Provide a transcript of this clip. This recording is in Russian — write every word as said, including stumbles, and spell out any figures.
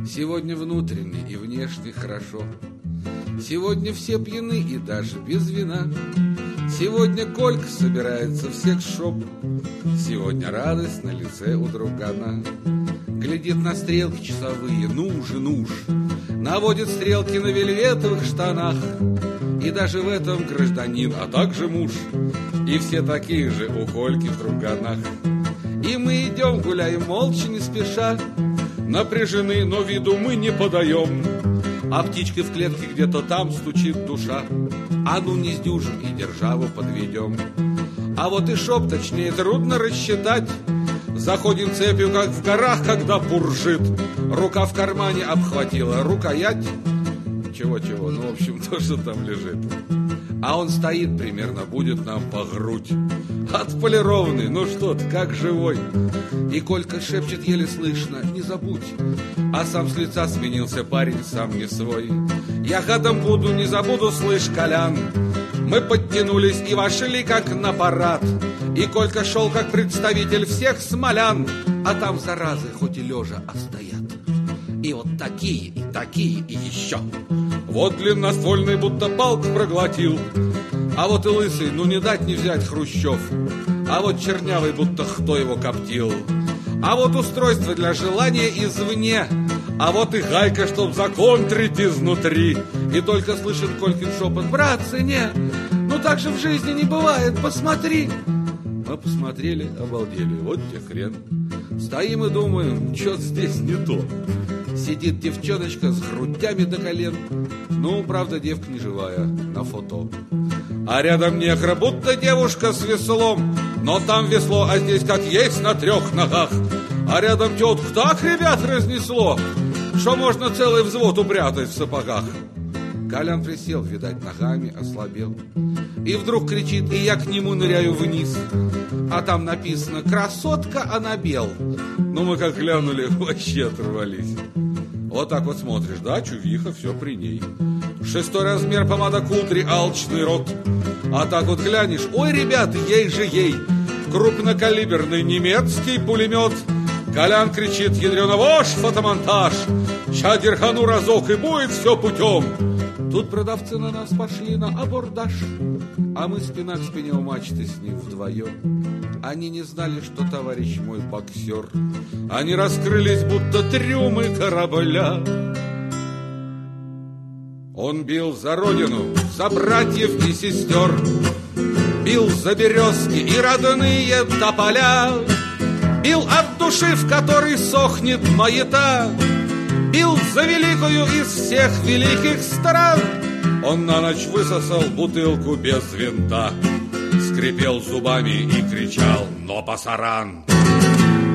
Сегодня внутренне и внешне хорошо. Сегодня все пьяны и даже без вина. Сегодня Колька собирается всех шоп. Сегодня радость на лице у другана. Глядит на стрелки часовые, ну же, ну ж. Наводит стрелки на вельветовых штанах. И даже в этом гражданин, а также муж. И все такие же у Кольки в друганах. И мы идем, гуляем молча, не спеша. Напряжены, но виду мы не подаем. А птичка в клетке где-то там стучит душа. А ну не сдюжим и державу подведем. А вот и шоп, точнее, трудно рассчитать. Заходим цепью, как в горах, когда буржит. Рука в кармане обхватила рукоять. Чего-чего, ну, в общем, то, что там лежит. А он стоит примерно, будет нам по грудь. Отполированный, ну что ты, как живой. И Колька шепчет еле слышно: не забудь. А сам с лица сменился парень, сам не свой. Я ходом буду, не забуду, слышь, Колян. Мы подтянулись и вошли как на парад. И Колька шел как представитель всех смолян. А там заразы хоть и лежа, а стоят. И вот такие, и такие, и еще. Вот длинноствольный будто палку проглотил. А вот и лысый, ну не дать не взять Хрущев. А вот чернявый, будто кто его коптил. А вот устройство для желания извне. А вот и гайка, чтоб законтрить изнутри. И только слышит Колькин шепот: братцы, не, ну так же в жизни не бывает, посмотри. Мы посмотрели, обалдели, вот тебе хрен. Стоим и думаем, что здесь не то. Сидит девчоночка с грудями до колен. Ну, правда, девка не живая, на фото. А рядом негра, будто девушка с веслом. Но там весло, а здесь как есть на трех ногах. А рядом тетку так, ребят, разнесло, что можно целый взвод упрятать в сапогах. Колян присел, видать, ногами ослабел. И вдруг кричит, и я к нему ныряю вниз. А там написано: красотка, она бел. Ну, мы как глянули, вообще оторвались. Вот так вот смотришь, да, чувиха, все при ней. Шестой размер, помада кудри, алчный рот. А так вот глянешь, ой, ребята, ей же ей. Крупнокалиберный немецкий пулемет. Колян кричит: ядрёна вошь, фотомонтаж. Ща дерхану разок, и будет все путем. Тут продавцы на нас пошли на абордаж. А мы спина к спине у мачты с ним вдвоем. Они не знали, что товарищ мой боксер. Они раскрылись, будто трюмы корабля. Он бил за родину, за братьев и сестер. Бил за березки и родные тополя. Бил от души, в которой сохнет маята. Бил за великую из всех великих стран. Он на ночь высосал бутылку без винта, скрипел зубами и кричал: но пасаран.